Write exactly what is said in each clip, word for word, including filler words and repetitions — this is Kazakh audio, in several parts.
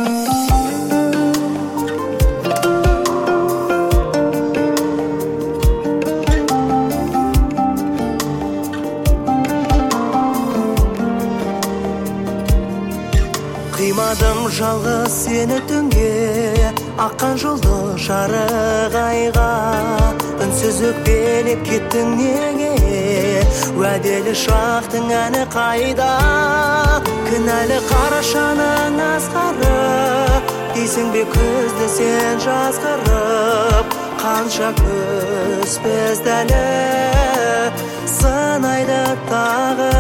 Қимадым жалғыз сені түнге, аққан жолды жарық айға. Үнсіз өкпелеп кеттің неге, уәделі шақтың әні қайда? Кінәлі қарашаның асқары, дейсің бе күзді сен жазғырып. Қанша күз бізді әлі сынайды тағы.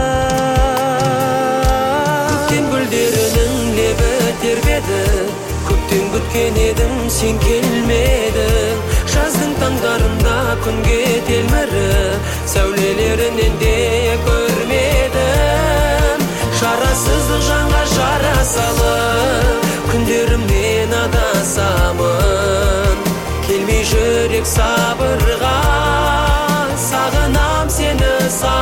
Гүлдерінің лебі тербеді, көптен күткен едім, сен келмедің. Жаздың таңдарында күнге телміріп, сәулелерінен де көрмедім. Шарасыздық жанға жара салып, күндерімнен адасамын. Келмей жүрек сабырға, сағынам сені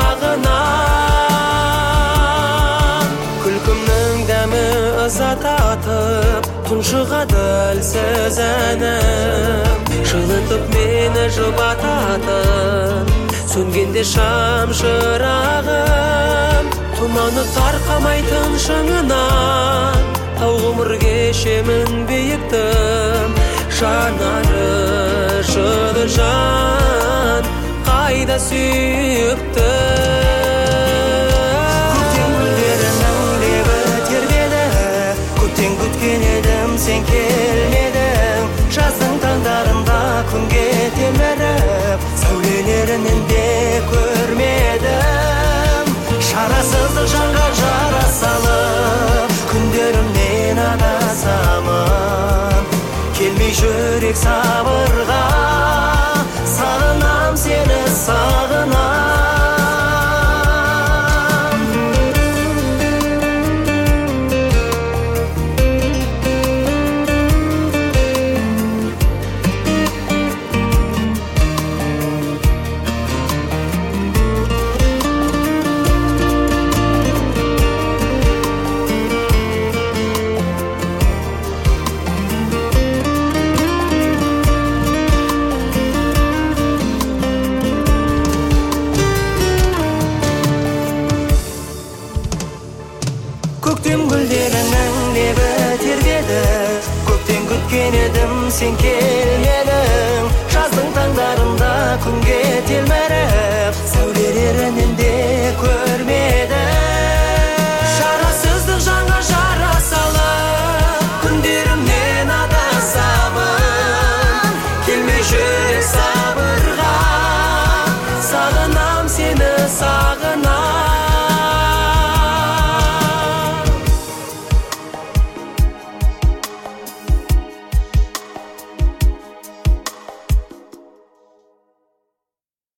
сағынам. Күлкімнің дәмі ызататып, тұншығады әлсіз әнім. Жылытып мені жұбататын, сөнгенде шам шырағым. Тұманы тарқамайтын шыңынан, тау ғұмыр кешемін биіктім. Жанары жылы жан, қайда сүйіпті. Күткен едім, сен келмедің. Жаздың таңдарында күнге телміріп, сәулелерінен де көрмедім. Шарасыздық жанға жара салып, күндерімнен адасамын. Келмей жүрек сабырға, сағынам сені сағынам. Көктем гүлдерінің лебі тербеді, көптен күткен едім, сен келмедің. Жаздың таңдарында күнге телміріп, сәулелерінен де көрмедім. Шарасыздық жанға жара салып, күндерімнен адасамын. Келмей жүрек сабырға, сағынам сені сағынам.